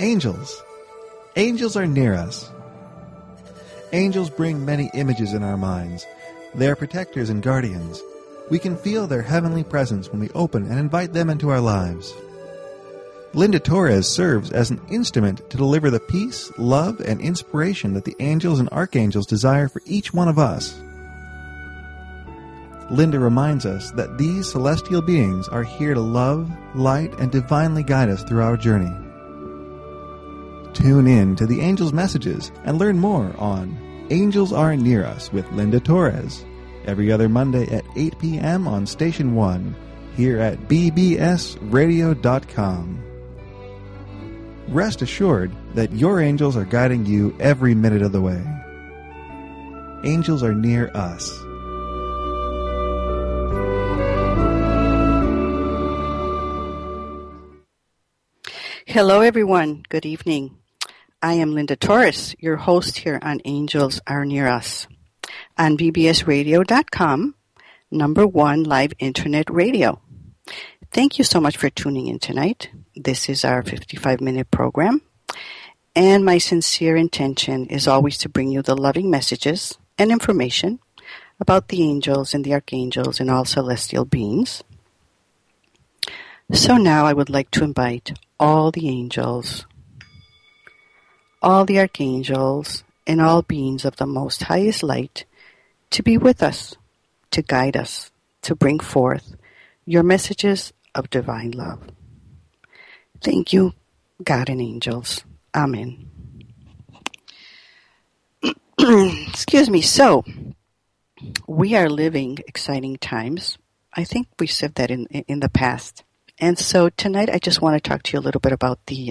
Angels. Angels are near us. Angels bring many images in our minds. They are protectors and guardians. We can feel their heavenly presence when we open and invite them into our lives. Linda Torres serves as an instrument to deliver the peace, love, and inspiration that the angels and archangels desire for each one of us. Linda reminds us that these celestial beings are here to love, light, and divinely guide us through our journey. Tune in to the Angels' Messages and learn more on Angels Are Near Us with Linda Torres every other Monday at 8 p.m. on Station 1 here at bbsradio.com. Rest assured that your angels are guiding you every minute of the way. Angels are near us. Hello, everyone. Good evening. I am Linda Torres, your host here on Angels Are Near Us on bbsradio.com, #1 live internet radio. Thank you so much for tuning in tonight. This is our 55-minute program, and my sincere intention is always to bring you the loving messages and information about the angels and the archangels and all celestial beings. So now I would like to invite all the angels, all the archangels, and all beings of the most highest light to be with us, to guide us, to bring forth your messages of divine love. Thank you, God and angels. Amen. Excuse me. So, we are living exciting times. I think we said that in the past. And so tonight I just want to talk to you a little bit about the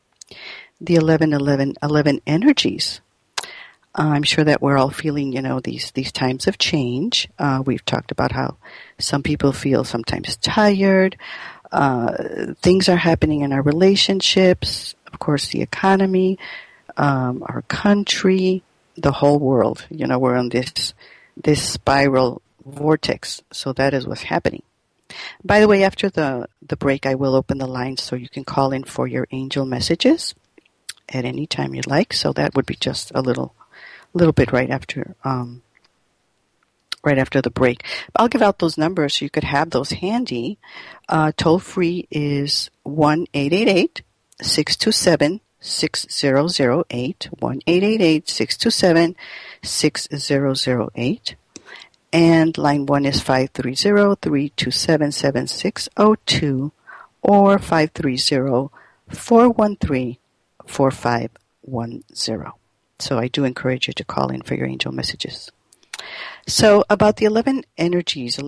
11-11-11 energies. I'm sure that we're all feeling, these times of change. We've talked about how some people feel sometimes tired. Things are happening in our relationships, of course, the economy, our country, the whole world. We're on this spiral vortex. So that is what's happening. By the way, after the break, I will open the lines so you can call in for your angel messages at any time you like. So that would be just a little bit right after the break. I'll give out those numbers so you could have those handy. Toll free is 1-888-627-6008, 1-888-627-6008. And line 1 is 530-327-7602 or 530-413-4510. So I do encourage you to call in for your angel messages. So about the 11 energies.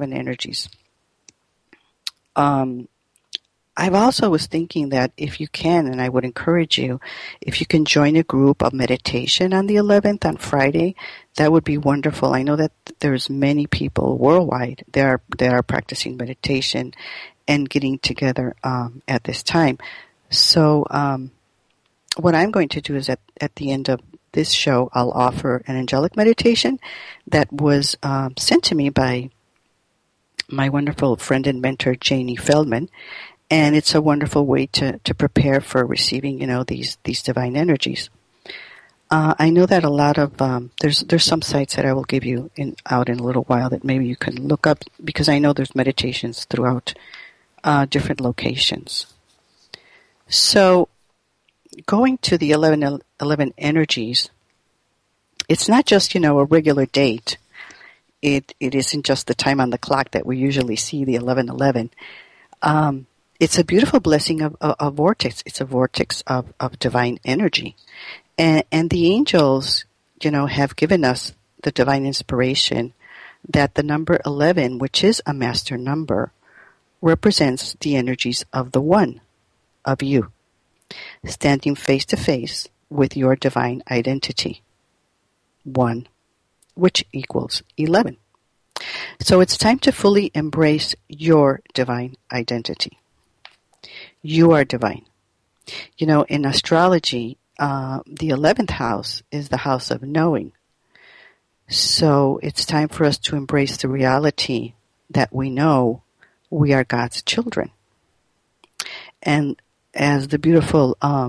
I've also was thinking that if you can, and I would encourage you, if you can join a group of meditation on the 11th on Friday, that would be wonderful. I know that there's many people worldwide that are practicing meditation and getting together at this time. So what I'm going to do is at the end of this show, I'll offer an angelic meditation that was sent to me by my wonderful friend and mentor, Janie Feldman. And it's a wonderful way to prepare for receiving, these divine energies. I know that a lot of there's some sites that I will give you out in a little while that maybe you can look up, because I know there's meditations throughout different locations. So going to the 11 energies, it's not just a regular date. It isn't just the time on the clock that we usually see, the 11:11. It's a beautiful blessing of a vortex. It's a vortex of divine energy. And the angels, have given us the divine inspiration that the number 11, which is a master number, represents the energies of the one, of you, standing face to face with your divine identity. 1, which equals 11. So it's time to fully embrace your divine identity. You are divine. In astrology, the 11th house is the house of knowing. So it's time for us to embrace the reality that we know we are God's children. And as the beautiful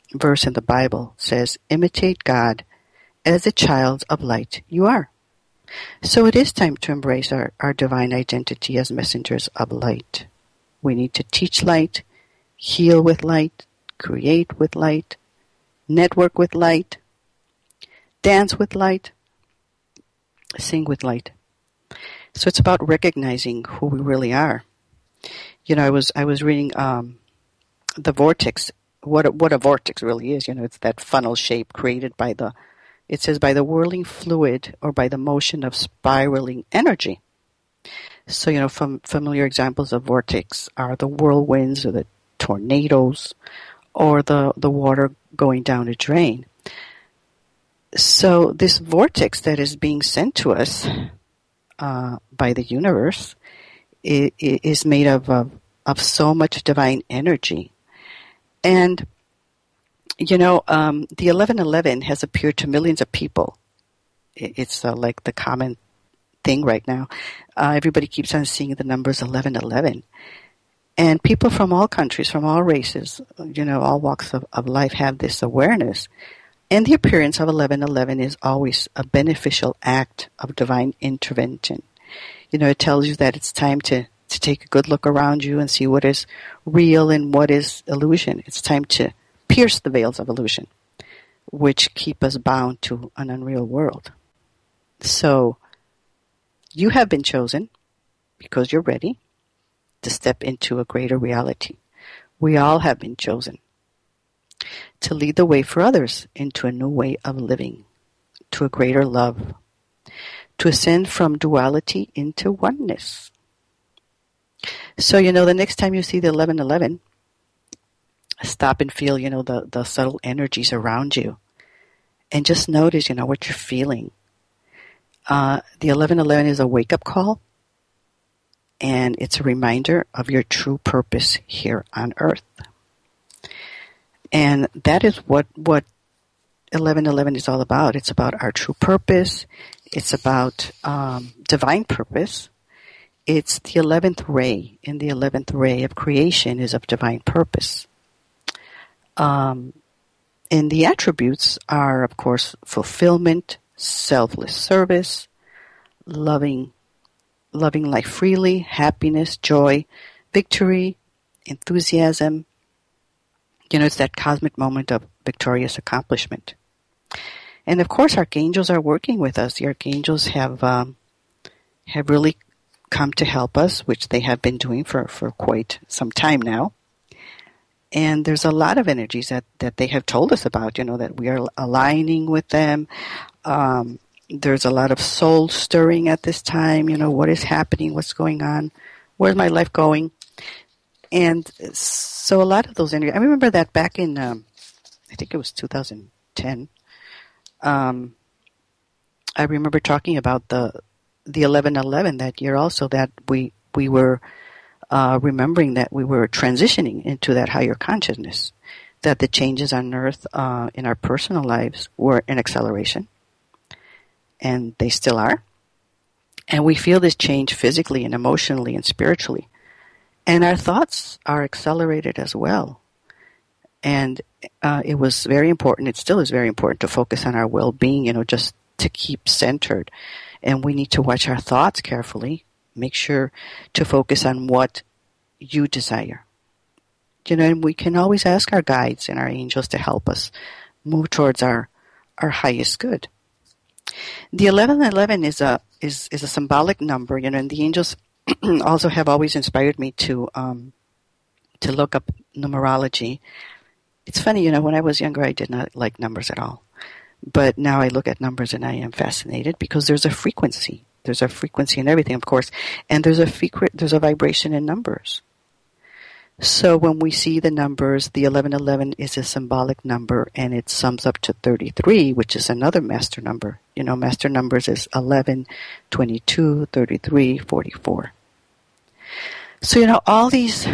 verse in the Bible says, imitate God as a child of light you are. So it is time to embrace our divine identity as messengers of light. We need to teach light, heal with light, create with light, network with light, dance with light, sing with light. So it's about recognizing who we really are. You know, I was reading the vortex. What a vortex really is. You know, it's that funnel shape created by it says by the whirling fluid or by the motion of spiraling energy. So, you know, familiar examples of vortex are the whirlwinds or the tornadoes or the water going down a drain. So this vortex that is being sent to us by the universe is made of so much divine energy. And, you know, the 1111 has appeared to millions of people. It's like the common thing right now. Everybody keeps on seeing the numbers 1111. And people from all countries, from all races, you know, all walks of life have this awareness. And the appearance of 1111 is always a beneficial act of divine intervention. You know, it tells you that it's time to take a good look around you and see what is real and what is illusion. It's time to pierce the veils of illusion, which keep us bound to an unreal world. So, you have been chosen because you're ready to step into a greater reality. We all have been chosen to lead the way for others into a new way of living, to a greater love, to ascend from duality into oneness. So, you know, the next time you see the 1111, stop and feel, you know, the subtle energies around you. And just notice, you know, what you're feeling. The 1111 is a wake-up call, and it's a reminder of your true purpose here on Earth. And that is what 1111 is all about. It's about our true purpose. It's about divine purpose. It's the 11th ray, and the 11th ray of creation is of divine purpose. And the attributes are, of course, fulfillment, selfless service, loving life freely, happiness, joy, victory, enthusiasm. You know, it's that cosmic moment of victorious accomplishment. And of course, archangels are working with us. The archangels have really come to help us, which they have been doing for quite some time now. And there's a lot of energies that they have told us about, you know, that we are aligning with them. There's a lot of soul stirring at this time. You know, what is happening? What's going on? Where's my life going? And so a lot of those energies, I remember that back in, I think it was 2010, I remember talking about the 1111 that year also, that we were remembering that we were transitioning into that higher consciousness, that the changes on Earth in our personal lives were in acceleration, and they still are. And we feel this change physically and emotionally and spiritually. And our thoughts are accelerated as well. And it was very important, it still is very important to focus on our well-being, you know, just to keep centered. And we need to watch our thoughts carefully. Make sure to focus on what you desire. You know, and we can always ask our guides and our angels to help us move towards our highest good. The 1111 is a symbolic number, you know, and the angels also have always inspired me to look up numerology. It's funny, you know, when I was younger, I did not like numbers at all. But now I look at numbers and I am fascinated because there's a frequency. There's a frequency in everything, of course, and there's a vibration in numbers. So when we see the numbers, the 1111 is a symbolic number, and it sums up to 33, which is another master number. You know, master numbers is 11, 22, 33, 44. So, you know, all these,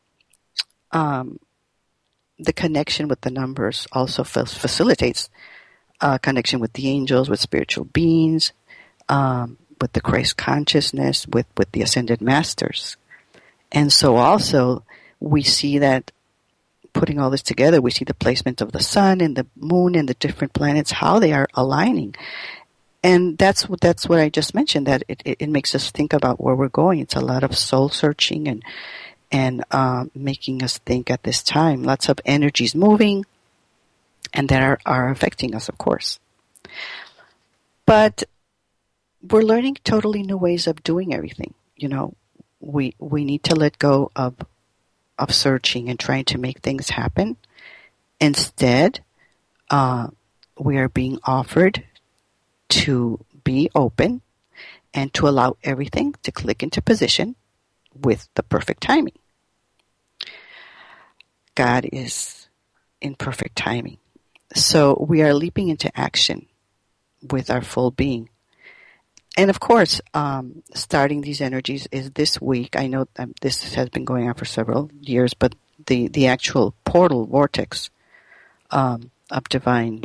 the connection with the numbers also facilitates connection with the angels, with spiritual beings, with the Christ consciousness, with the ascended masters. And so also we see that putting all this together, we see the placement of the sun and the moon and the different planets, how they are aligning. And that's what I just mentioned, that it makes us think about where we're going. It's a lot of soul searching and making us think at this time. Lots of energies moving and that are affecting us, of course. But we're learning totally new ways of doing everything. You know, we need to let go of searching and trying to make things happen. Instead, we are being offered to be open and to allow everything to click into position with the perfect timing. God is in perfect timing. So we are leaping into action with our full being. And of course, starting these energies is this week. I know this has been going on for several years, but the actual portal vortex of divine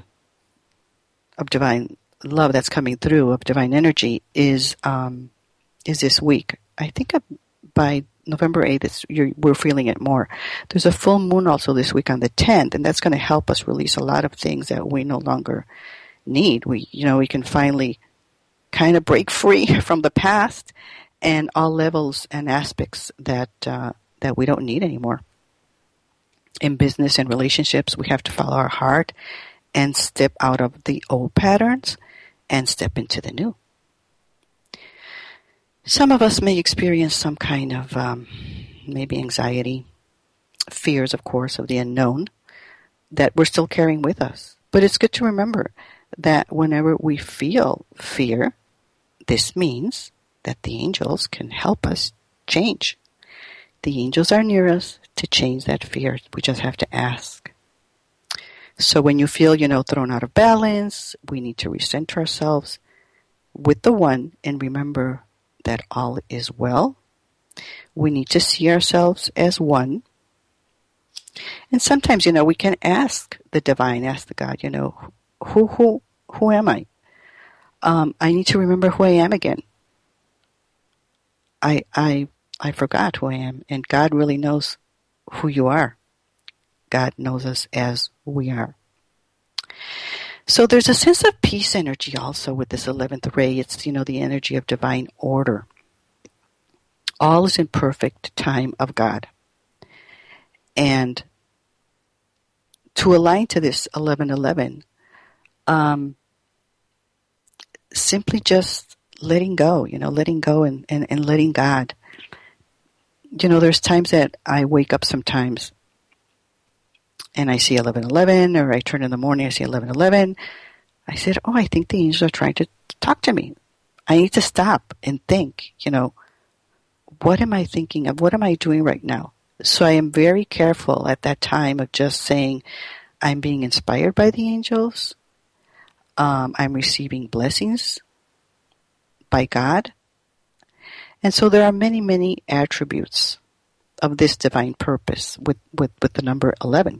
love that's coming through, of divine energy, is this week. I think by November 8th, we're feeling it more. There's a full moon also this week on the 10th, and that's going to help us release a lot of things that we no longer need. We can finally kind of break free from the past and all levels and aspects that we don't need anymore. In business and relationships, we have to follow our heart and step out of the old patterns and step into the new. Some of us may experience some kind of maybe anxiety, fears, of course, of the unknown that we're still carrying with us. But it's good to remember that whenever we feel fear, this means that the angels can help us change. The angels are near us to change that fear. We just have to ask. So when you feel, thrown out of balance, we need to recenter ourselves with the One and remember that all is well. We need to see ourselves as one. And sometimes, we can ask the divine, ask the God, who am I? I need to remember who I am again. I forgot who I am, and God really knows who you are. God knows us as we are. So there's a sense of peace energy also with this 11th ray. It's, the energy of divine order. All is in perfect time of God. And to align to this 11:11, simply just letting go, letting go and letting God. There's times that I wake up sometimes and I see 11:11, or I turn in the morning, I see 11:11. I said, I think the angels are trying to talk to me. I need to stop and think, what am I thinking of? What am I doing right now? So I am very careful at that time of just saying, I'm being inspired by the angels. I'm receiving blessings by God. And so there are many, many attributes of this divine purpose with the number 11.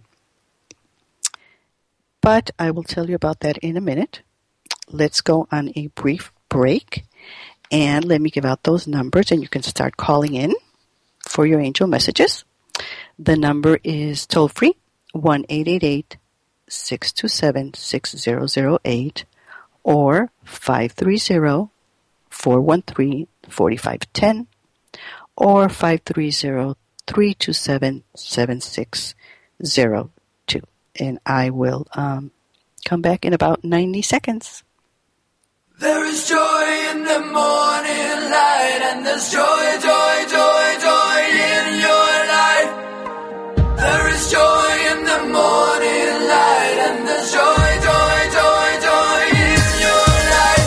But I will tell you about that in a minute. Let's go on a brief break, and let me give out those numbers, and you can start calling in for your angel messages. The number is toll-free, 1-888-627-6008, or 530-413-4510, or 530-327-7602. And I will come back in about 90 seconds. There is joy in the morning light, and there's joy, joy, joy, joy in your life. There is joy in the morning light, and there's joy, joy, joy, joy in your life.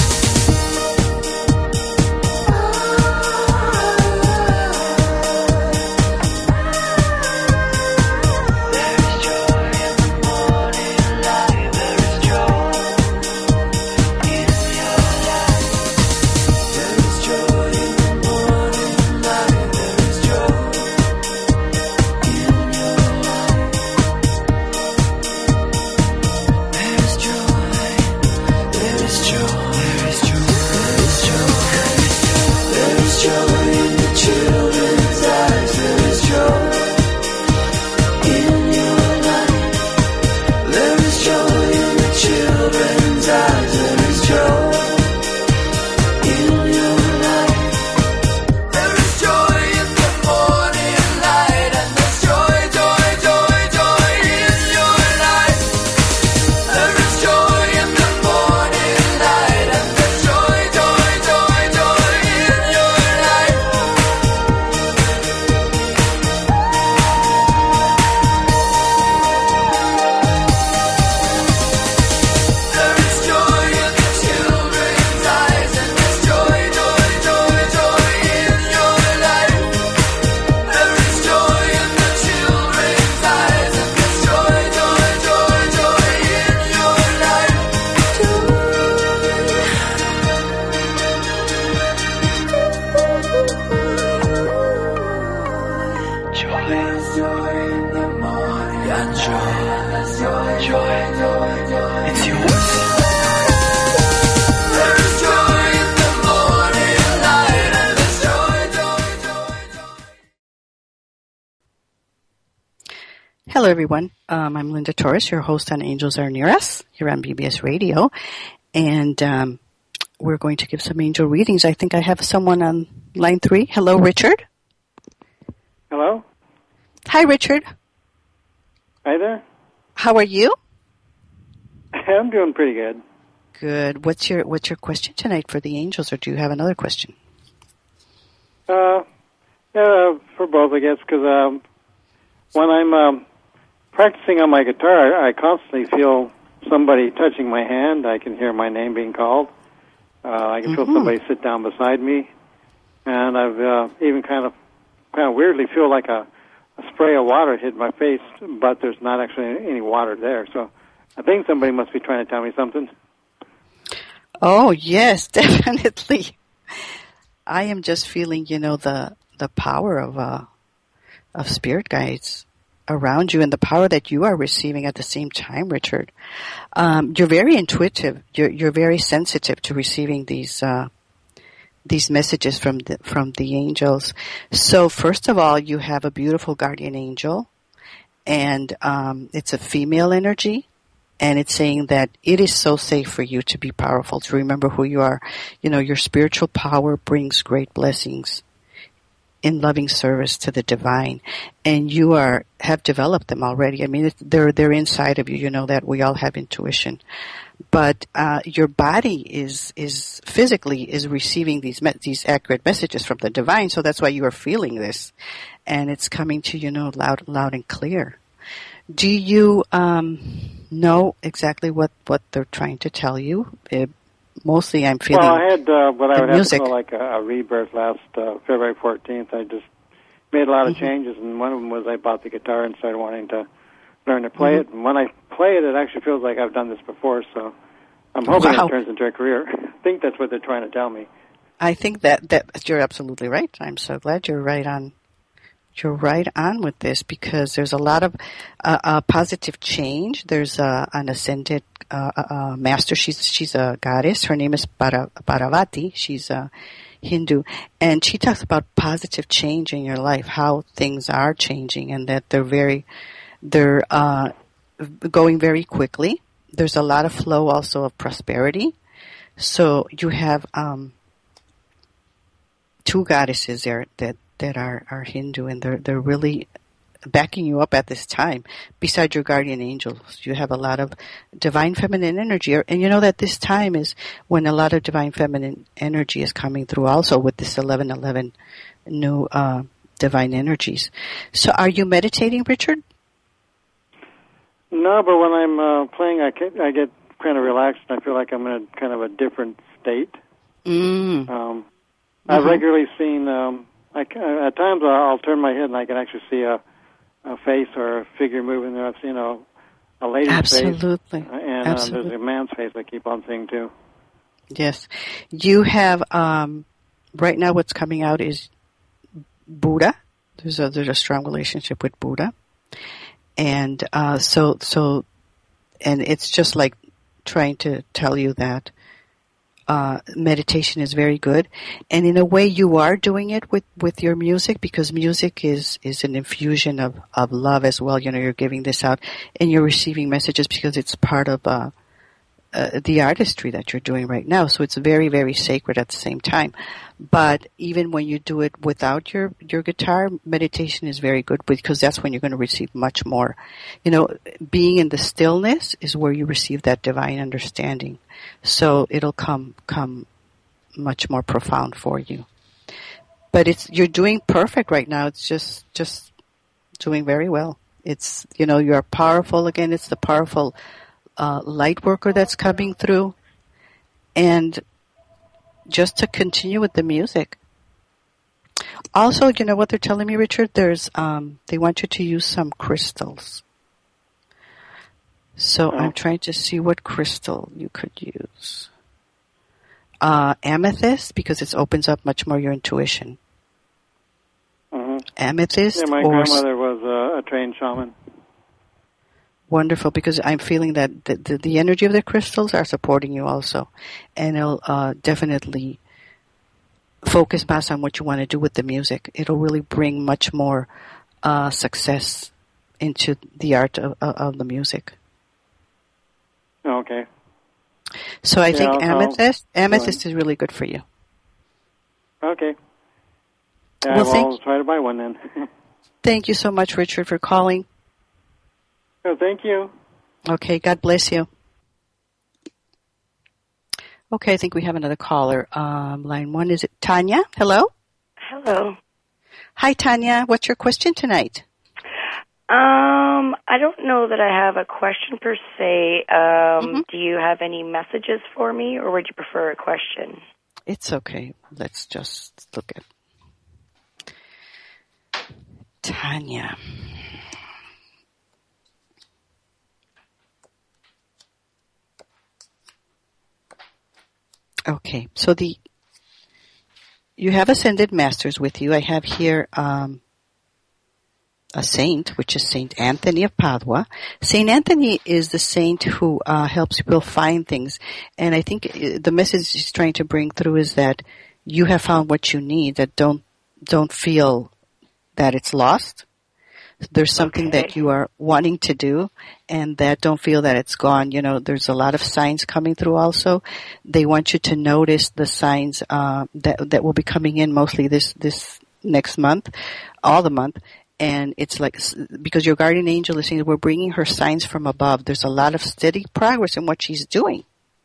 There is joy in the morning light, there is joy in your life. There is joy in the morning light. There's joy in the morning. Got joy. Joy. It's yours. There's joy in the morning light, and there's joy. Hello, everyone. I'm Linda Torres, your host on Angels Are Near Us here on BBS Radio. And we're going to give some angel readings. I think I have someone on line 3. Hello, Richard. Hello? Hi, Richard. Hi there. How are you? I'm doing pretty good. Good. What's your question tonight for the angels, or do you have another question? Yeah, for both, I guess, because when I'm practicing on my guitar, I constantly feel somebody touching my hand. I can hear my name being called. I can feel somebody sit down beside me, and I've even kind of weirdly feel like a spray of water hit my face, but there's not actually any water there. So I think somebody must be trying to tell me something. Oh, yes, definitely. I am just feeling, the power of spirit guides around you and the power that you are receiving at the same time, Richard. You're very intuitive. You're very sensitive to receiving these messages from the angels. So first of all, you have a beautiful guardian angel, and it's a female energy, and it's saying that it is so safe for you to be powerful, to remember who you are. Your spiritual power brings great blessings in loving service to the divine, and you have developed them already. I mean, they're inside of you. You know that we all have intuition. But your body is physically receiving these accurate messages from the divine, so that's why you are feeling this, and it's coming to you loud and clear. Do you know exactly what they're trying to tell you? Mostly, I'm feeling. Well, I had what I would have music. to call like a rebirth last February 14th. I just made a lot of changes, and one of them was I bought the guitar and started wanting to learn to play it. And when I play it, it actually feels like I've done this before, so I'm hoping it turns into a career. I think that's what they're trying to tell me. I think that you're absolutely right. I'm so glad you're right on. You're right on with this, because there's a lot of positive change. There's an ascended master. She's a goddess. Her name is Parvati. She's a Hindu, and she talks about positive change in your life, how things are changing, and that they're going very quickly. There's a lot of flow also of prosperity. So you have 2 goddesses there that are Hindu, and they're really backing you up at this time. Besides your guardian angels, you have a lot of divine feminine energy, and you know that this time is when a lot of divine feminine energy is coming through also with this 1111 new divine energies. So are you meditating, Richard? No, but when I'm playing, I get kind of relaxed, and I feel like I'm in a kind of a different state. I've regularly seen, at times I'll turn my head and I can actually see a face or a figure moving there. I've seen a lady's Absolutely. face, and Absolutely. there's a man's face I keep on seeing too. Yes. You have, right now what's coming out is Buddha. There's a strong relationship with Buddha. And so it's just like trying to tell you that meditation is very good, and in a way you are doing it with your music, because music is an infusion of love as well. You're giving this out and you're receiving messages because it's part of the artistry that you're doing right now. So it's very, very sacred at the same time. But even when you do it without your guitar, meditation is very good, because that's when you're going to receive much more. Being in the stillness is where you receive that divine understanding. So it'll come much more profound for you. But you're doing perfect right now. It's just doing very well. It's, you're powerful again. It's the powerful light worker that's coming through. And just to continue with the music. Also, you know what they're telling me, Richard? There's they want you to use some crystals. So I'm trying to see what crystal you could use. Amethyst, because it opens up much more your intuition. amethyst? Yeah, my or grandmother was a trained shaman. Wonderful, because I'm feeling that the energy of the crystals are supporting you also. And it'll definitely focus back on what you want to do with the music. It'll really bring much more success into the art of the music. Okay. So I think amethyst is really good for you. Okay. Yeah, Well, I'll try to buy one then. Thank you so much, Richard, for calling. Oh, thank you. Okay, God bless you. Okay, I think we have another caller. Line 1, is it Tanya? Hello? Hello. Hi, Tanya. What's your question tonight? I don't know that I have a question per se. Do you have any messages for me, or would you prefer a question? It's okay. Let's just look at Tanya. Okay, so you have Ascended Masters with you. I have here a saint, which is Saint Anthony of Padua. Saint Anthony is the saint who helps people find things, and I think the message he's trying to bring through is that you have found what you need. That don't feel that it's lost. There's something that you are wanting to do, and that don't feel that it's gone. You know, there's a lot of signs coming through also. They want you to notice the signs that will be coming in mostly this next month, all the month. And it's like, because your guardian angel is saying we're bringing her signs from above. There's a lot of steady progress in what she's doing.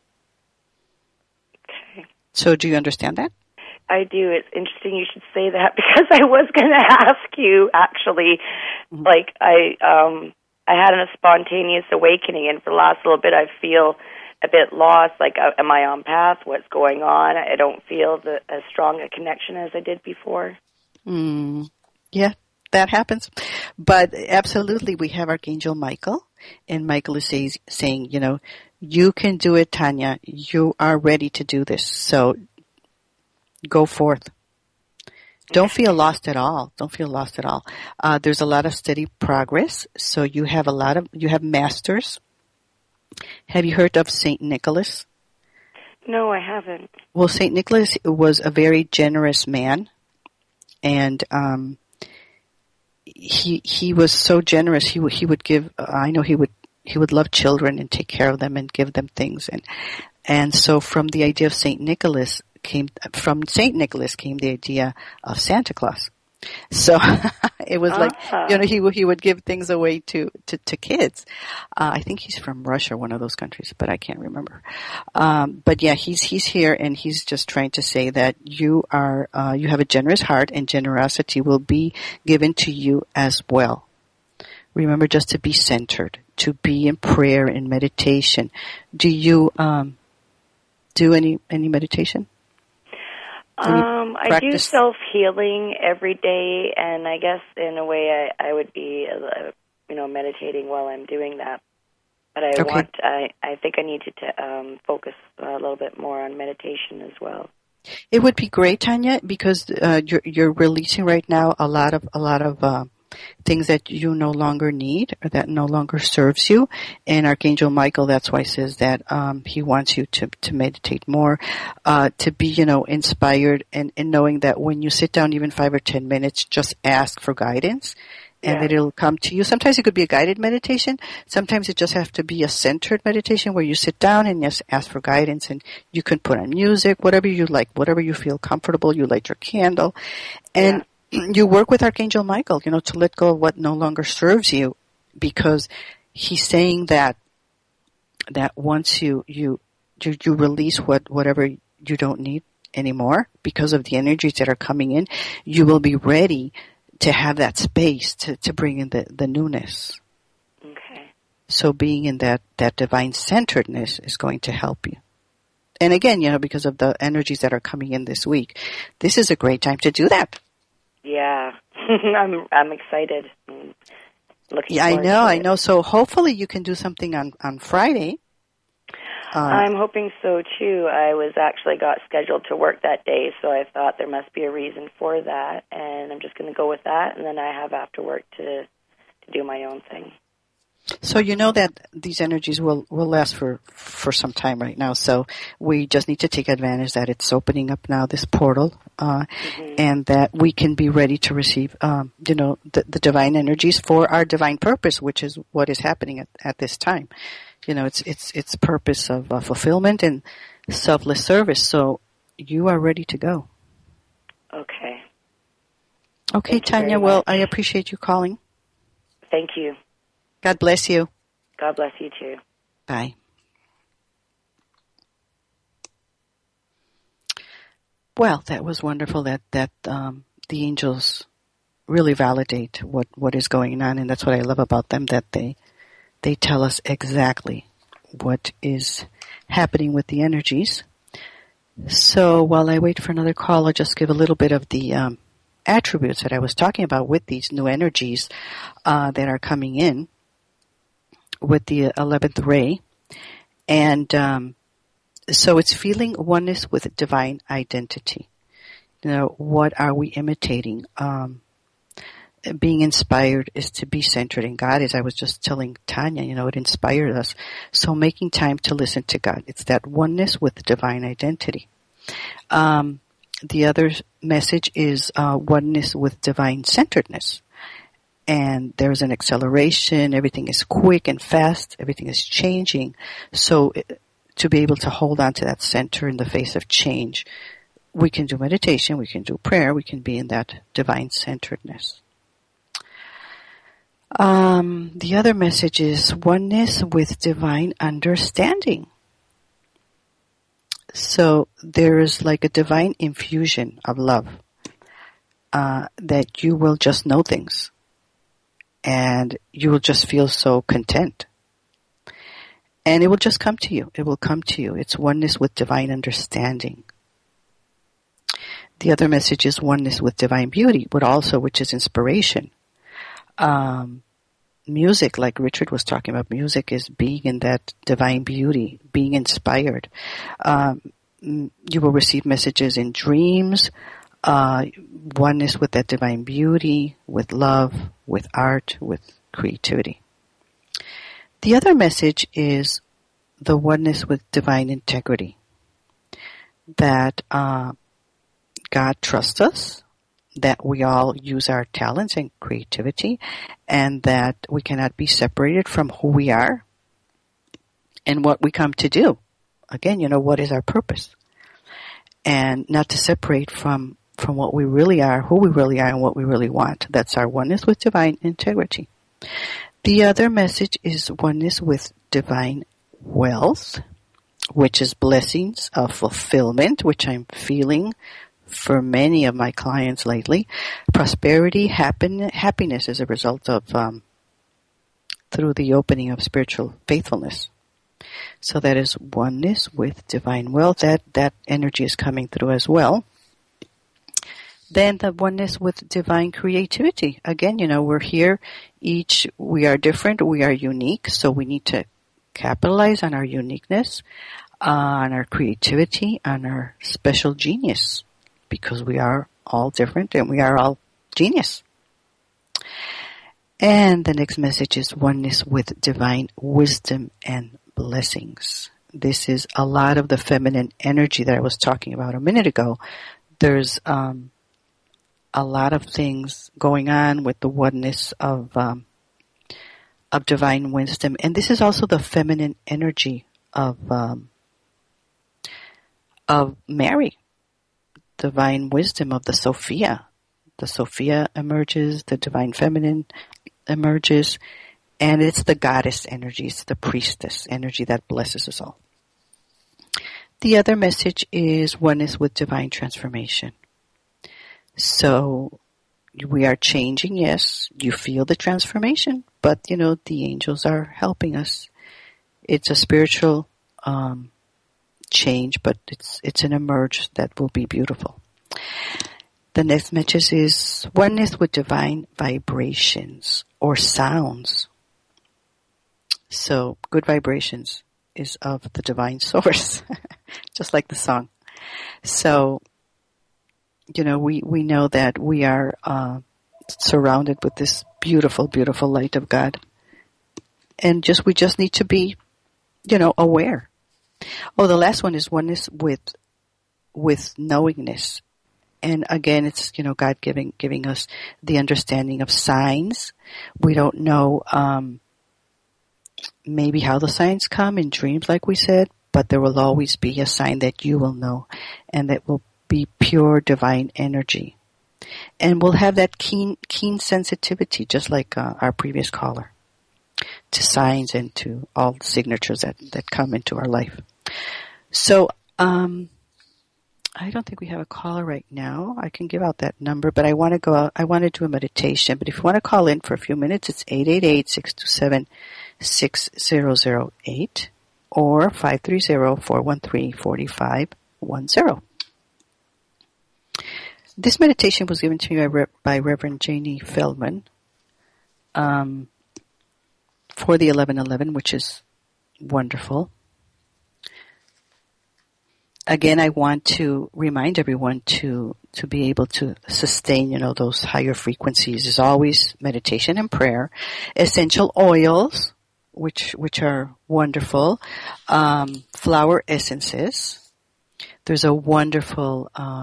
Okay. So do you understand that? I do. It's interesting you should say that, because I was going to ask you, actually. Like, I had a spontaneous awakening, and for the last little bit I feel a bit lost. Like, am I on path? What's going on? I don't feel as strong a connection as I did before. Yeah, that happens. But absolutely, we have Archangel Michael, and Michael is saying, you know, you can do it, Tanya. You are ready to do this. So go forth. Don't feel lost at all. Don't feel lost at all. There's a lot of steady progress. So you have you have masters. Have you heard of Saint Nicholas? No, I haven't. Well, Saint Nicholas was a very generous man, and he was so generous. He would give. I know he would love children and take care of them and give them things, and so from the idea of Saint Nicholas came the idea of Santa Claus. So it was like, you know, he would give things away to kids. I think he's from Russia, one of those countries, but I can't remember. But yeah, he's here, and he's just trying to say that you have a generous heart, and generosity will be given to you as well. Remember just to be centered, to be in prayer and meditation. Do you do any meditation? I do self-healing every day, and I guess in a way I would be, meditating while I'm doing that. But I think I need to focus a little bit more on meditation as well. It would be great, Tanya, because you're releasing right now a lot of things that you no longer need, or that no longer serves you. And Archangel Michael, that's why he says that he wants you to meditate more, to be, inspired, and knowing that when you sit down even 5 or 10 minutes, just ask for guidance, and that it'll come to you. Sometimes it could be a guided meditation. Sometimes it just has to be a centered meditation where you sit down and just ask for guidance, and you can put on music, whatever you like, whatever you feel comfortable. You light your candle, and you work with Archangel Michael, to let go of what no longer serves you, because he's saying that once you release whatever you don't need anymore, because of the energies that are coming in, you will be ready to have that space to bring in the newness. Okay. So being in that divine centeredness is going to help you. And again, because of the energies that are coming in this week, this is a great time to do that. Yeah, I'm excited. Looking I know. So hopefully you can do something on Friday. I'm hoping so too. I was actually got scheduled to work that day, so I thought there must be a reason for that, and I'm just going to go with that, and then I have after work to do my own thing. So you know that these energies will last for some time right now. So we just need to take advantage that it's opening up now, this portal, and that we can be ready to receive, the divine energies for our divine purpose, which is what is happening at this time. It's purpose of fulfillment and selfless service. So you are ready to go. Okay. Okay, Tanya. Well, I appreciate you calling. Thank you. God bless you. God bless you too. Bye. Well, that was wonderful that the angels really validate what is going on, and that's what I love about them, that they tell us exactly what is happening with the energies. So while I wait for another call, I'll just give a little bit of the attributes that I was talking about with these new energies that are coming in with the 11th ray. And so it's feeling oneness with divine identity. What are we imitating? Being inspired is to be centered in God, as I was just telling Tanya, it inspired us. So making time to listen to God. It's that oneness with divine identity. The other message is oneness with divine centeredness. And there's an acceleration. Everything is quick and fast. Everything is changing. So to be able to hold on to that center in the face of change, we can do meditation, we can do prayer, we can be in that divine centeredness. The other message is oneness with divine understanding. So there is like a divine infusion of love, that you will just know things. And you will just feel so content. And it will just come to you. It will come to you. It's oneness with divine understanding. The other message is oneness with divine beauty, which is inspiration. Music, like Richard was talking about, music is being in that divine beauty, being inspired. You will receive messages in dreams, oneness with that divine beauty, with love, with art, with creativity. The other message is the oneness with divine integrity. That God trusts us, that we all use our talents and creativity, and that we cannot be separated from who we are and what we come to do. Again, what is our purpose? And not to separate from what we really are, who we really are, and what we really want. That's our oneness with divine integrity. The other message is oneness with divine wealth, which is blessings of fulfillment, which I'm feeling for many of my clients lately. Prosperity, happiness as a result of, through the opening of spiritual faithfulness. So that is oneness with divine wealth. That energy is coming through as well. Then the oneness with divine creativity. Again, we're here. We are different. We are unique. So we need to capitalize on our uniqueness, on our creativity, on our special genius, because we are all different and we are all genius. And the next message is oneness with divine wisdom and blessings. This is a lot of the feminine energy that I was talking about a minute ago. There's a lot of things going on with the oneness of divine wisdom, and this is also the feminine energy of Mary, divine wisdom of the Sophia. The Sophia emerges, the divine feminine emerges, and it's the goddess energy, it's the priestess energy that blesses us all. The other message is oneness with divine transformation. So we are changing, yes, you feel the transformation, but the angels are helping us. It's a spiritual change, but it's an emerge that will be beautiful. The next message is oneness with divine vibrations or sounds. So good vibrations is of the divine source, just like the song. So, we know that we are surrounded with this beautiful, beautiful light of God. And we just need to be, aware. Oh, the last one is oneness with knowingness. And again, it's, God giving us the understanding of signs. We don't know, maybe how the signs come in dreams, like we said, but there will always be a sign that you will know, and that will be pure divine energy. And we'll have that keen sensitivity, just like our previous caller, to signs and to all the signatures that come into our life. So, I don't think we have a caller right now. I can give out that number, but I want to do a meditation. But if you want to call in for a few minutes, it's 888-627-6008 or 530-413-4510. This meditation was given to me by Reverend Janie Feldman for the 1111, which is wonderful. Again, I want to remind everyone to be able to sustain, those higher frequencies is always meditation and prayer. Essential oils, which are wonderful. Flower essences. There's a wonderful, I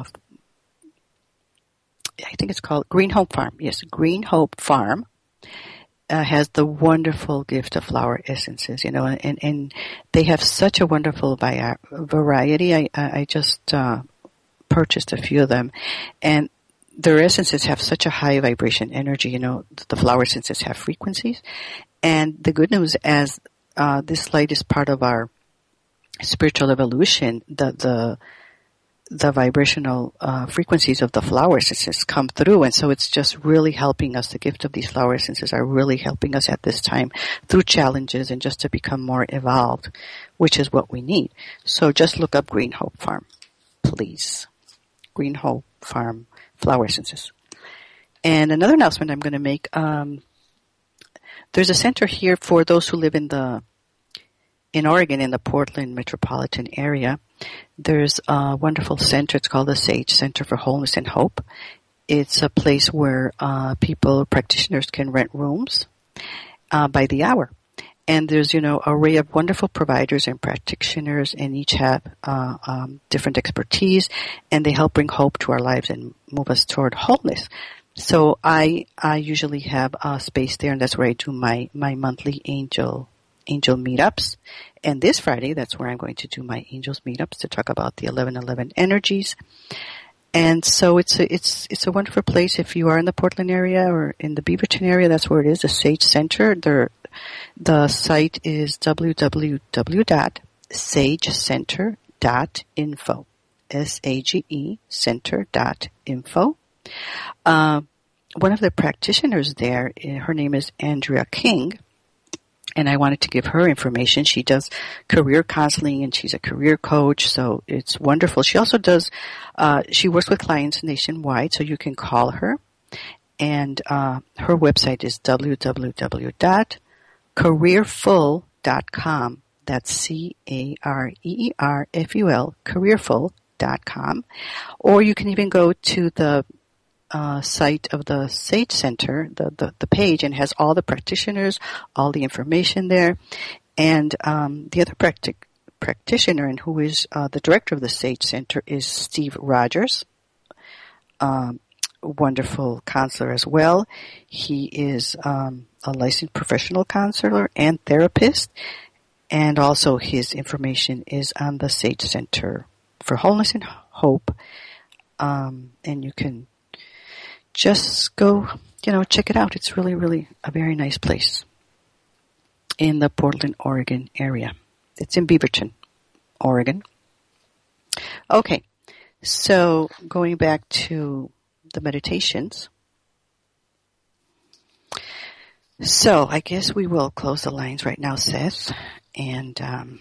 think it's called Green Hope Farm. Yes, Green Hope Farm. Has the wonderful gift of flower essences, and they have such a wonderful variety. I just purchased a few of them, and their essences have such a high vibration energy. The flower essences have frequencies, and the good news, as this light is part of our spiritual evolution, the vibrational frequencies of the flower essences come through, and so it's just really helping us. The gift of these flower essences are really helping us at this time through challenges and just to become more evolved, which is what we need. So just look up Green Hope Farm, please. Green Hope Farm flower essences. And another announcement I'm going to make, there's a center here for those who live in Oregon, in the Portland metropolitan area. There's a wonderful center. It's called the Sage Center for Wholeness and Hope. It's a place where practitioners can rent rooms by the hour. And there's, array of wonderful providers and practitioners, and each have different expertise, and they help bring hope to our lives and move us toward wholeness. So I usually have a space there, and that's where I do my monthly angel meetups. And this Friday, that's where I'm going to do my angels meetups to talk about the 1111 energies. And so it's a wonderful place. If you are in the Portland area or in the Beaverton area, that's where it is, the Sage Center. The site is www.sagecenter.info. SAGE center.info. One of the practitioners there, her name is Andrea King, and I wanted to give her information. She does career counseling, and she's a career coach, so it's wonderful. She also does, she works with clients nationwide, so you can call her. And her website is www.careerful.com. That's CAREERFUL, careerful.com. Or you can even go to the site of the Sage Center, the page, and has all the practitioners, all the information there. And the other practitioner, and who is the director of the Sage Center, is Steve Rogers. Wonderful counselor as well. He is a licensed professional counselor and therapist, and also his information is on the Sage Center for Wholeness and Hope, and you can just go, check it out. It's really, really a very nice place in the Portland, Oregon area. It's in Beaverton, Oregon. Okay, so going back to the meditations. So I guess we will close the lines right now, Seth, and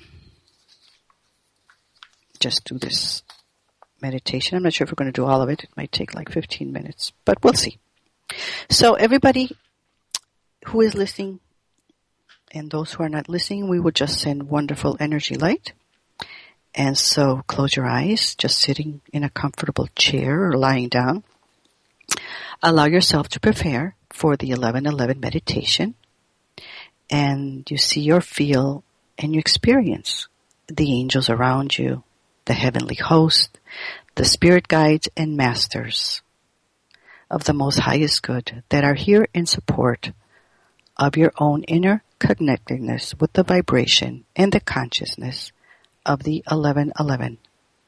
just do this meditation. I'm not sure if we're going to do all of it. It might take like 15 minutes, but we'll see. So everybody who is listening, And those who are not listening, we will just send wonderful energy light. And so close your eyes, just sitting in a comfortable chair or lying down. Allow yourself to prepare for the 11:11 meditation. And you see or feel and you experience the angels around you, the heavenly host, the spirit guides and masters of the most highest good that are here in support of your own inner connectedness with the vibration and the consciousness of the 11:11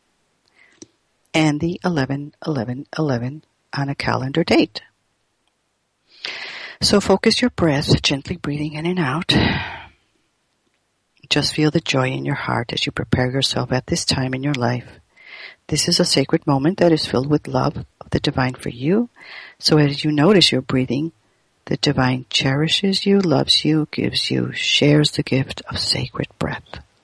and the 11:11:11 on a calendar date. So focus your breath, gently breathing in and out. Just feel the joy in your heart as you prepare yourself at this time in your life. This is a sacred moment that is filled with love of the divine for you. So as you notice your breathing, the divine cherishes you, loves you, gives you, shares the gift of sacred breath.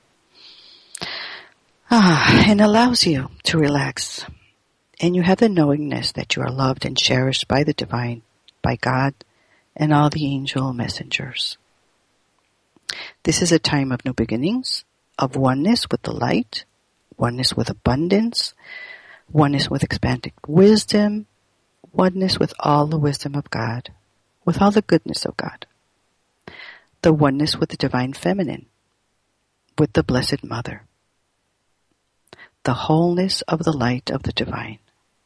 And allows you to relax. And you have the knowingness that you are loved and cherished by the divine, by God, and all the angel messengers. This is a time of new beginnings, of oneness with the light, oneness with abundance, oneness with expanded wisdom, oneness with all the wisdom of God, with all the goodness of God, the oneness with the divine feminine, with the Blessed Mother, the wholeness of the light of the divine.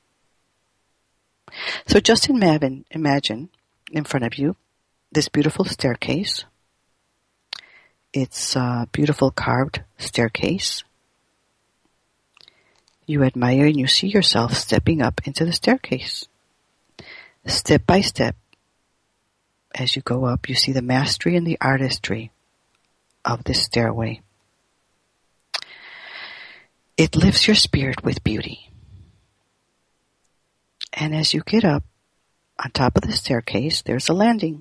So just imagine in front of you this beautiful staircase. It's a beautiful carved staircase. You admire and you see yourself stepping up into the staircase. Step by step, as you go up, you see the mastery and the artistry of this stairway. It lifts your spirit with beauty. And as you get up, on top of the staircase, there's a landing.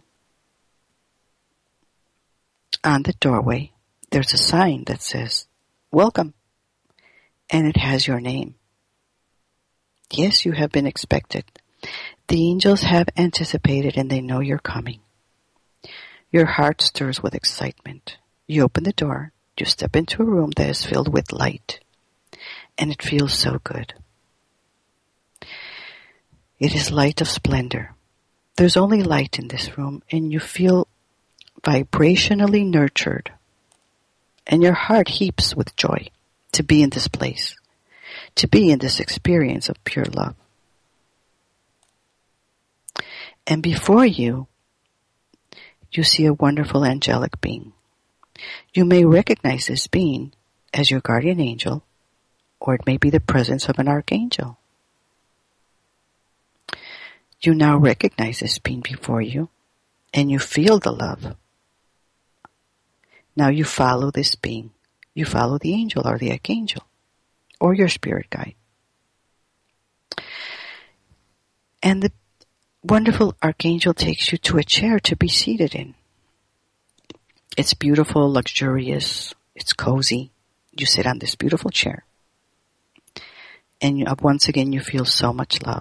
On the doorway, there's a sign that says, "Welcome," and it has your name. Yes, you have been expected. The angels have anticipated and they know you're coming. Your heart stirs with excitement. You open the door, you step into a room that is filled with light, and it feels so good. It is light of splendor. There's only light in this room, and you feel vibrationally nurtured, and your heart heaps with joy to be in this place, to be in this experience of pure love. And before you, you see a wonderful angelic being. You may recognize this being as your guardian angel, or it may be the presence of an archangel. You now recognize this being before you, and you feel the love. Now you follow this being. You follow the angel or the archangel, or your spirit guide. And the wonderful archangel takes you to a chair to be seated in. It's beautiful, luxurious, it's cozy. You sit on this beautiful chair. And once again you feel so much love.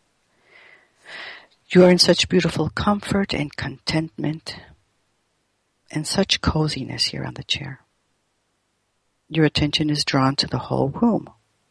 You are in such beautiful comfort and contentment and such coziness here on the chair. Your attention is drawn to the whole room.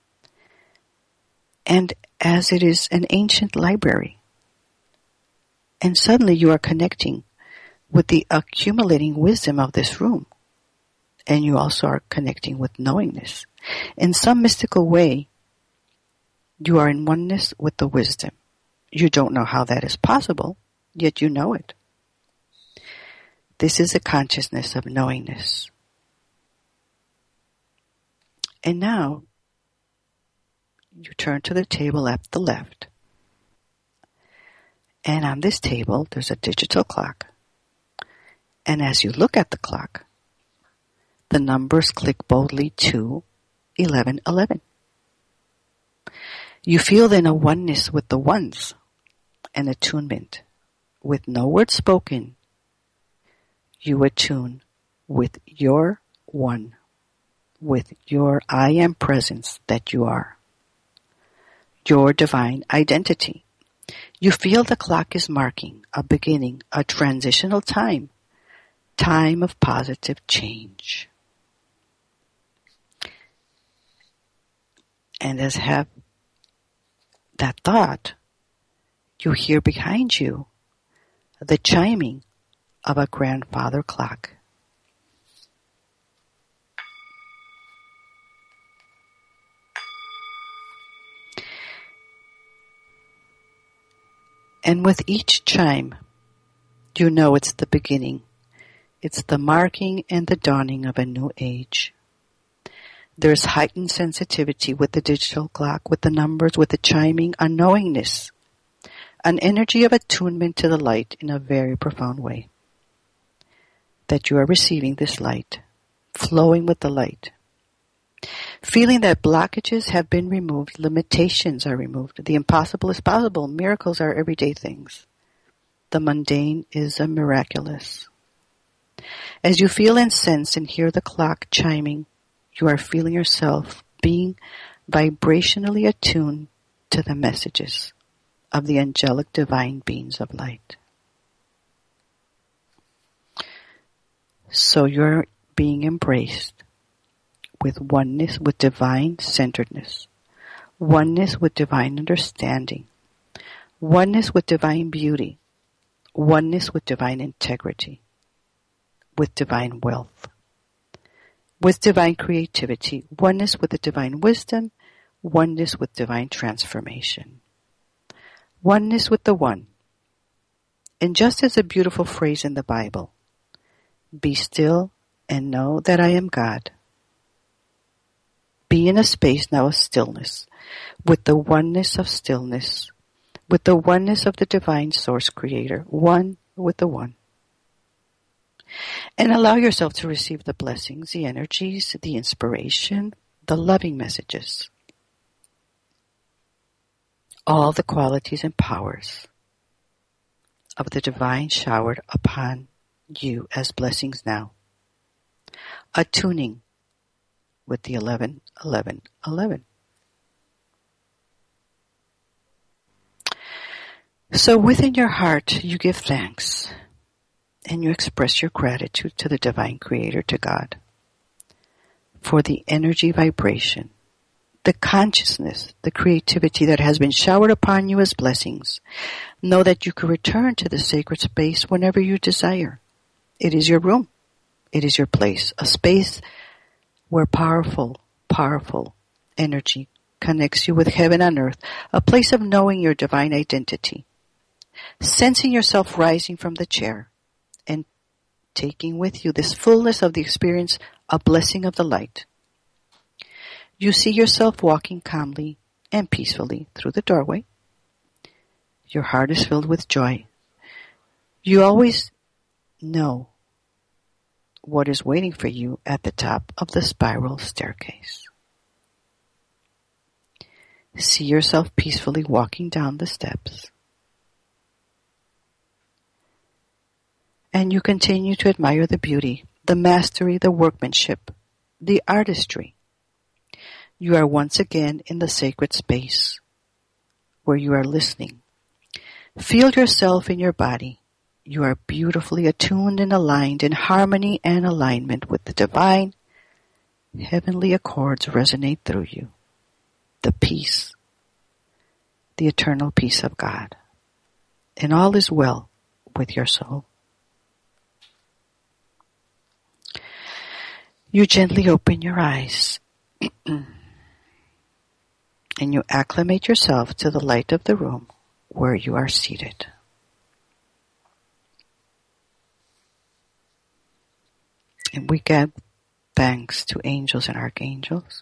And as it is an ancient library, and suddenly you are connecting with the accumulating wisdom of this room, and you also are connecting with knowingness. In some mystical way, you are in oneness with the wisdom. You don't know how that is possible, yet you know it. This is a consciousness of knowingness. And now, you turn to the table at the left. And on this table, there's a digital clock. And as you look at the clock, the numbers click boldly to 11:11. You feel then a oneness with the ones, an attunement. With no word spoken, you attune with your one, with your I am presence that you are, your divine identity. You feel the clock is marking a beginning, a transitional time time of positive change. And as have that thought, you hear behind you the chiming of a grandfather clock. And with each chime, you know it's the beginning. It's the marking and the dawning of a new age. There's heightened sensitivity with the digital clock, with the numbers, with the chiming, a knowingness, an energy of attunement to the light in a very profound way. That you are receiving this light, flowing with the light. Feeling that blockages have been removed, limitations are removed. The impossible is possible. Miracles are everyday things. The mundane is a miraculous. As you feel and sense and hear the clock chiming, you are feeling yourself being vibrationally attuned to the messages of the angelic divine beings of light. So you're being embraced with oneness, with divine centeredness, oneness with divine understanding, oneness with divine beauty, oneness with divine integrity, with divine wealth, with divine creativity, oneness with the divine wisdom, oneness with divine transformation, oneness with the one. And just as a beautiful phrase in the Bible, be still and know that I am God. Be in a space now of stillness, with the oneness of stillness, with the oneness of the divine source creator, one with the one. And allow yourself to receive the blessings, the energies, the inspiration, the loving messages, all the qualities and powers of the divine showered upon you as blessings now. Attuning with the 11, 11, 11. So within your heart, you give thanks and you express your gratitude to the divine creator, to God, for the energy vibration, the consciousness, the creativity that has been showered upon you as blessings. Know that you can return to the sacred space whenever you desire. It is your room. It is your place, a space where powerful, powerful energy connects you with heaven and earth, a place of knowing your divine identity, sensing yourself rising from the chair and taking with you this fullness of the experience, a blessing of the light. You see yourself walking calmly and peacefully through the doorway. Your heart is filled with joy. You always know what is waiting for you at the top of the spiral staircase. See yourself peacefully walking down the steps. And you continue to admire the beauty, the mastery, the workmanship, the artistry. You are once again in the sacred space where you are listening. Feel yourself in your body. You are beautifully attuned and aligned in harmony and alignment with the divine. Heavenly accords resonate through you. The peace, the eternal peace of God. And all is well with your soul. You gently open your eyes and you acclimate yourself to the light of the room where you are seated. And we give thanks to angels and archangels.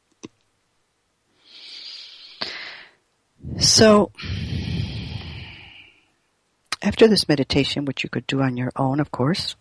So, after this meditation, which you could do on your own, of course,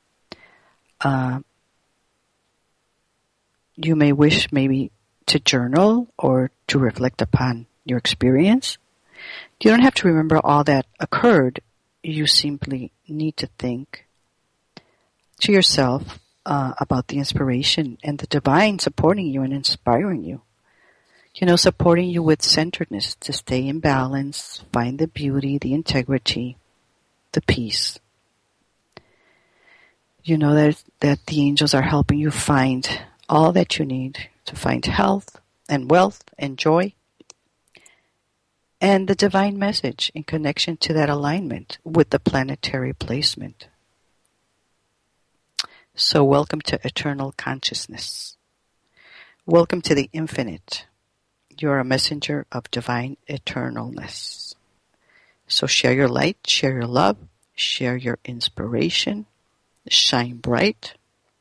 you may wish maybe to journal or to reflect upon your experience. You don't have to remember all that occurred. You simply need to think to yourself about the inspiration and the divine supporting you and inspiring you. You know, supporting you with centeredness to stay in balance, find the beauty, the integrity, the peace. You know that the angels are helping you find all that you need to find health and wealth and joy, and the divine message in connection to that alignment with the planetary placement. So welcome to eternal consciousness. Welcome to the infinite. You are a messenger of divine eternalness. So share your light, share your love, share your inspiration, shine bright.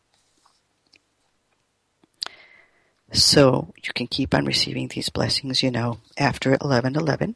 So you can keep on receiving these blessings, after 11:11.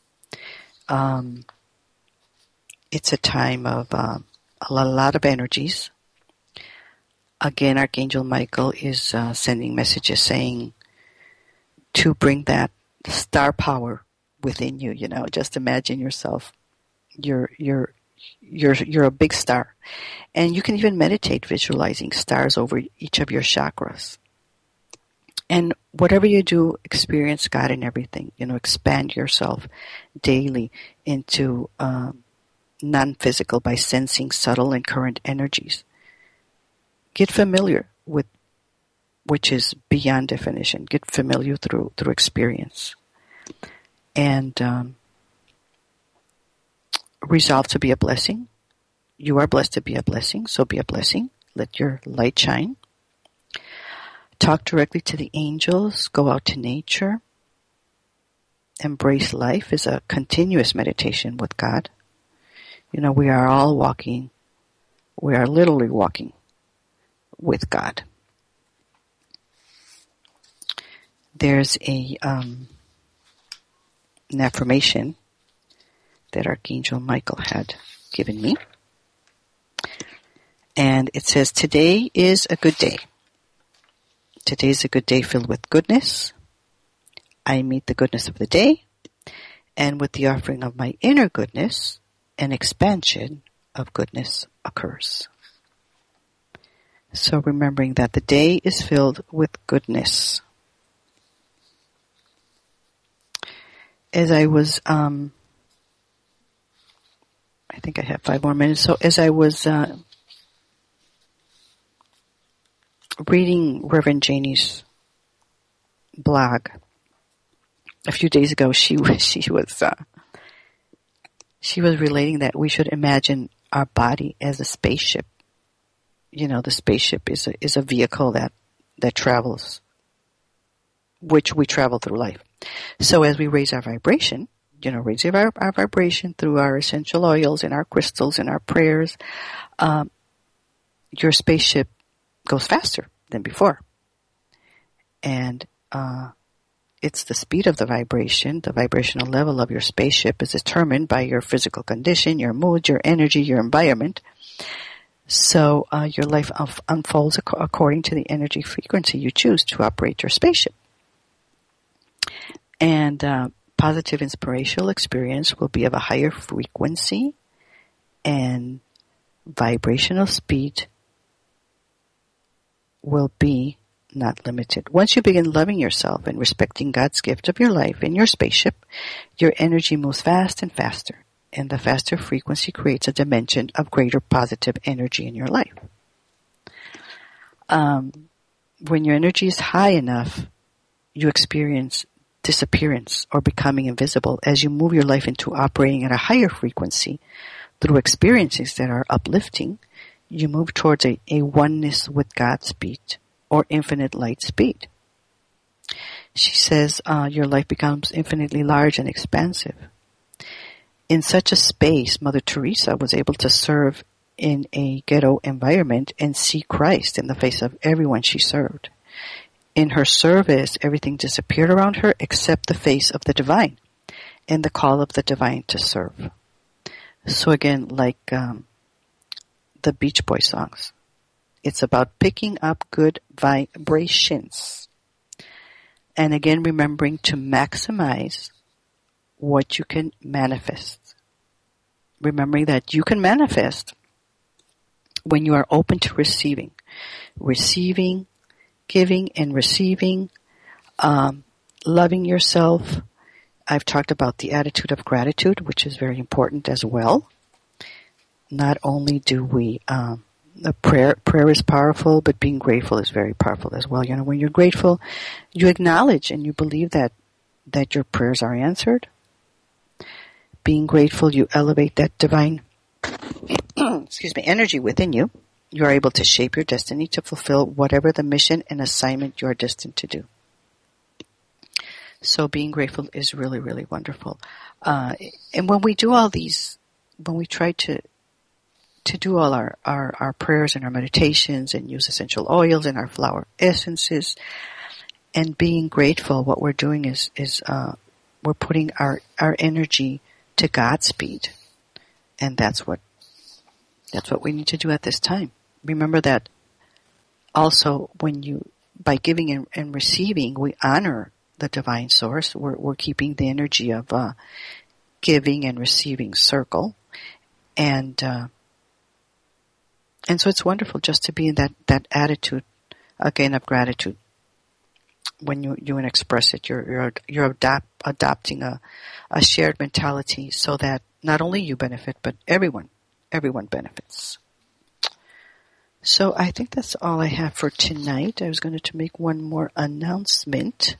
It's a time of a lot of energies. Again, Archangel Michael is sending messages saying to bring that star power within you. Just imagine yourself. You're a big star, and you can even meditate visualizing stars over each of your chakras. And whatever you do, experience God in everything. Expand yourself daily into non-physical by sensing subtle and current energies. Get familiar with which is beyond definition. Get familiar through experience. And resolve to be a blessing. You are blessed to be a blessing, so be a blessing. Let your light shine. Talk directly to the angels. Go out to nature. Embrace life is a continuous meditation with God. We are all walking. We are literally walking with God. There's an affirmation that Archangel Michael had given me. And it says, today is a good day. Today is a good day filled with goodness. I meet the goodness of the day, and with the offering of my inner goodness, an expansion of goodness occurs. So remembering that the day is filled with goodness. As I was, I think I have 5 more minutes. So as I was reading Reverend Janie's blog a few days ago, she was relating that we should imagine our body as a spaceship. The spaceship is a vehicle that travels, which we travel through life. So as we raise our vibration, raise our vibration through our essential oils and our crystals and our prayers, your spaceship goes faster than before. And it's the speed of the vibration, the vibrational level of your spaceship is determined by your physical condition, your mood, your energy, your environment. So your life unfolds according to the energy frequency you choose to operate your spaceship. And positive inspirational experience will be of a higher frequency, and vibrational speed will be not limited. Once you begin loving yourself and respecting God's gift of your life in your spaceship, your energy moves fast and faster, and the faster frequency creates a dimension of greater positive energy in your life. When your energy is high enough, you experience disappearance or becoming invisible as you move your life into operating at a higher frequency through experiences that are uplifting. You move towards a oneness with God's speed or infinite light speed. She says your life becomes infinitely large and expansive. In such a space, Mother Teresa was able to serve in a ghetto environment and see Christ in the face of everyone she served. In her service, everything disappeared around her except the face of the divine and the call of the divine to serve. So again, like the Beach Boys songs, it's about picking up good vibrations. And again, remembering to maximize what you can manifest. Remembering that you can manifest when you are open to receiving, giving and receiving, loving yourself. I've talked about the attitude of gratitude, which is very important as well. Not only do we the prayer is powerful, but being grateful is very powerful as well. When you're grateful, you acknowledge and you believe that your prayers are answered. Being grateful, you elevate that divine energy within you. You are able to shape your destiny to fulfill whatever the mission and assignment you are destined to do. So being grateful is really, really wonderful. And when we do all these, when we try to do all our prayers and our meditations and use essential oils and our flower essences and being grateful, what we're doing is we're putting our energy to Godspeed. And that's what we need to do at this time. Remember that also by giving and receiving, we honor the divine source. We're keeping the energy of giving and receiving circle. And so it's wonderful just to be in that attitude, again, of gratitude. When you express it, you're adopting a shared mentality so that not only you benefit, but everyone benefits. So I think that's all I have for tonight. I was going to make one more announcement.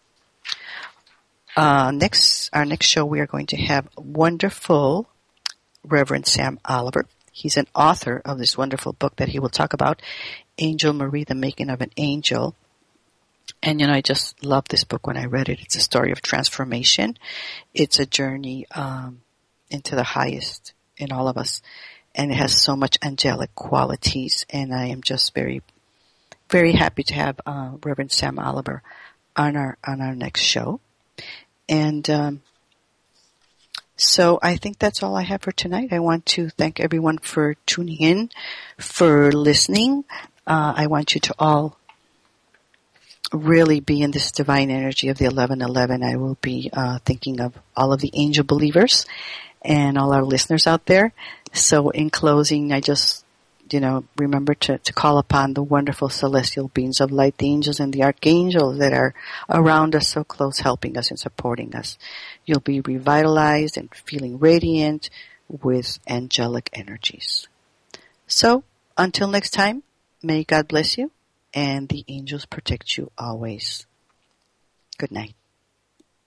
Our next show we are going to have wonderful Reverend Sam Oliver. He's an author of this wonderful book that he will talk about, Angel Marie, The Making of an Angel. And, I just love this book when I read it. It's a story of transformation. It's a journey into the highest in all of us. And it has so much angelic qualities. And I am just very, very happy to have Reverend Sam Oliver on our next show. And so I think that's all I have for tonight. I want to thank everyone for tuning in, for listening. I want you to all really be in this divine energy of the 1111. I will be thinking of all of the angel believers and all our listeners out there. So in closing, I just, remember to call upon the wonderful celestial beings of light, the angels and the archangels that are around us so close, helping us and supporting us. You'll be revitalized and feeling radiant with angelic energies. So until next time, may God bless you and the angels protect you always. Good night.